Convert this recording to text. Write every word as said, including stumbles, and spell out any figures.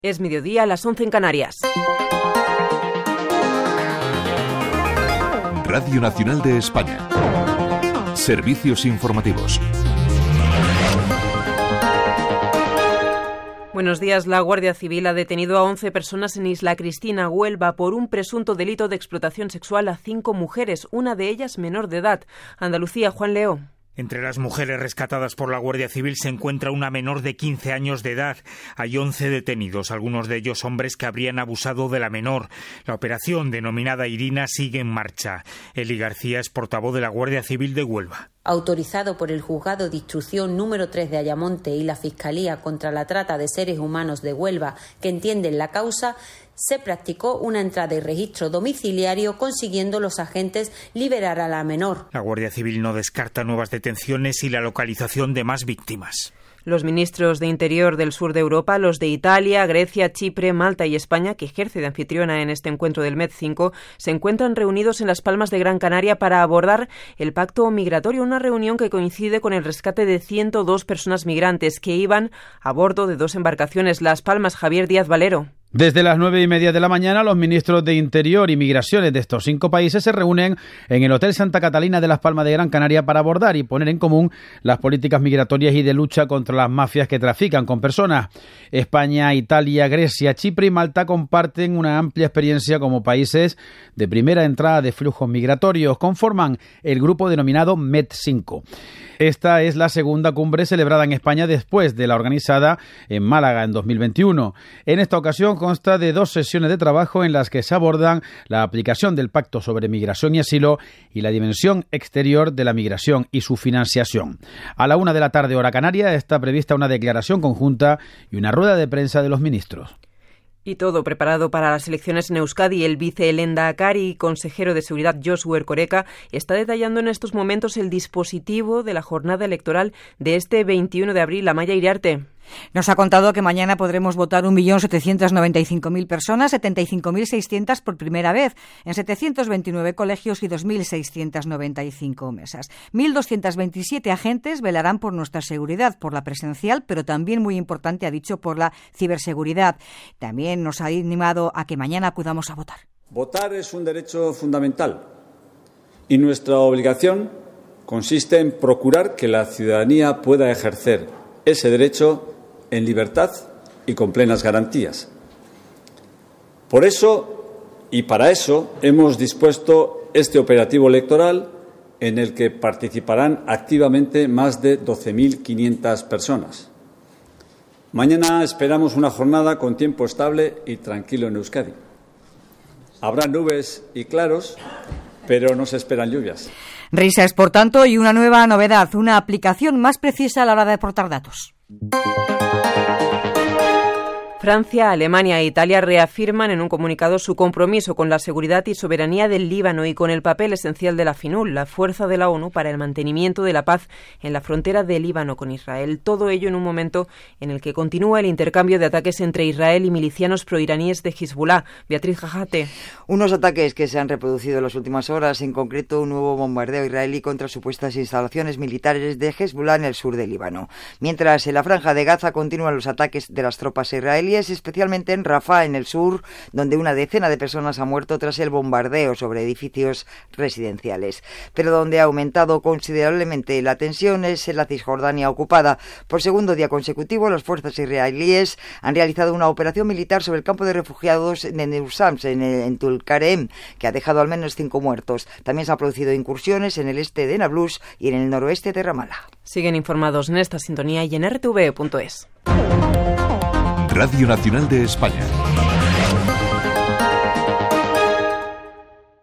Es mediodía, a las once en Canarias. Radio Nacional de España. Servicios informativos. Buenos días. La Guardia Civil ha detenido a once personas en Isla Cristina, Huelva, por un presunto delito de explotación sexual a cinco mujeres, una de ellas menor de edad. Andalucía, Juan Leo. Entre las mujeres rescatadas por la Guardia Civil se encuentra una menor de quince años de edad. Hay once detenidos, algunos de ellos hombres que habrían abusado de la menor. La operación, denominada Irina, sigue en marcha. Eli García es portavoz de la Guardia Civil de Huelva. Autorizado por el Juzgado de Instrucción número tres de Ayamonte y la Fiscalía contra la Trata de Seres Humanos de Huelva, que entienden la causa, se practicó una entrada y registro domiciliario, consiguiendo los agentes liberar a la menor. La Guardia Civil no descarta nuevas detenciones y la localización de más víctimas. Los ministros de Interior del sur de Europa, los de Italia, Grecia, Chipre, Malta y España, que ejerce de anfitriona en este encuentro del Med cinco, se encuentran reunidos en Las Palmas de Gran Canaria para abordar el pacto migratorio, una reunión que coincide con el rescate de ciento dos personas migrantes que iban a bordo de dos embarcaciones. Las Palmas, Javier Díaz Valero. Desde las nueve y media de la mañana, los ministros de Interior y Migraciones de estos cinco países se reúnen en el Hotel Santa Catalina de Las Palmas de Gran Canaria para abordar y poner en común las políticas migratorias y de lucha contra las mafias que trafican con personas. España, Italia, Grecia, Chipre y Malta comparten una amplia experiencia como países de primera entrada de flujos migratorios. Conforman el grupo denominado Med cinco. Esta es la segunda cumbre celebrada en España después de la organizada en Málaga en dos mil veintiuno. En esta ocasión consta de dos sesiones de trabajo en las que se abordan la aplicación del Pacto sobre Migración y Asilo y la dimensión exterior de la migración y su financiación. A la una de la tarde, hora canaria, está prevista una declaración conjunta y una rueda de prensa de los ministros. Y todo preparado para las elecciones en Euskadi. El vice-lehendakari y consejero de Seguridad Josu Erkoreka está detallando en estos momentos el dispositivo de la jornada electoral de este veintiuno de abril. Amaya Iriarte. Nos ha contado que mañana podremos votar un millón setecientos noventa y cinco mil personas, setenta y cinco mil seiscientas por primera vez, en setecientos veintinueve colegios y dos mil seiscientos noventa y cinco mesas. mil doscientos veintisiete agentes velarán por nuestra seguridad, por la presencial, pero también, muy importante, ha dicho, por la ciberseguridad. También nos ha animado a que mañana acudamos a votar. Votar es un derecho fundamental y nuestra obligación consiste en procurar que la ciudadanía pueda ejercer ese derecho en libertad y con plenas garantías. Por eso y para eso hemos dispuesto este operativo electoral en el que participarán activamente más de doce mil quinientas personas. Mañana esperamos una jornada con tiempo estable y tranquilo en Euskadi. Habrá nubes y claros, pero no se esperan lluvias. Risas, por tanto, y una nueva novedad, una aplicación más precisa a la hora de aportar datos. Francia, Alemania e Italia reafirman en un comunicado su compromiso con la seguridad y soberanía del Líbano y con el papel esencial de la FINUL, la fuerza de la ONU para el mantenimiento de la paz en la frontera del Líbano con Israel. Todo ello en un momento en el que continúa el intercambio de ataques entre Israel y milicianos proiraníes de Hezbollah. Beatriz Jajate. Unos ataques que se han reproducido en las últimas horas, en concreto un nuevo bombardeo israelí contra supuestas instalaciones militares de Hezbollah en el sur del Líbano. Mientras en la franja de Gaza continúan los ataques de las tropas israelíes, especialmente en Rafah, en el sur, donde una decena de personas ha muerto tras el bombardeo sobre edificios residenciales. Pero donde ha aumentado considerablemente la tensión es en la Cisjordania ocupada. Por segundo día consecutivo, las fuerzas israelíes han realizado una operación militar sobre el campo de refugiados de Nusams, en, en Tulkarem, que ha dejado al menos cinco muertos. También se han producido incursiones en el este de Nablus y en el noroeste de Ramallah. Siguen informados en esta sintonía y en r t v punto es. Radio Nacional de España.